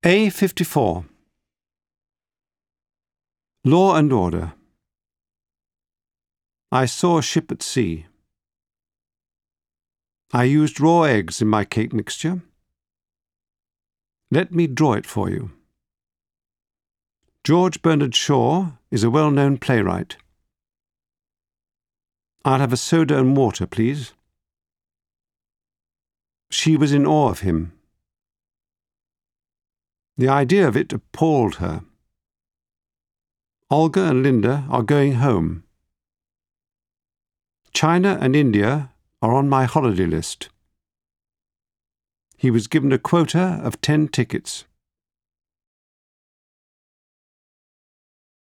A54. Law and Order. I saw a ship at sea. I used raw eggs in my cake mixture. Let me draw it for you. George Bernard Shaw is a well-known playwright. I'll have a soda and water, please. She was in awe of him. The idea of it appalled her. Olga and Linda are going home. China and India are on my holiday list. He was given a quota of 10 tickets.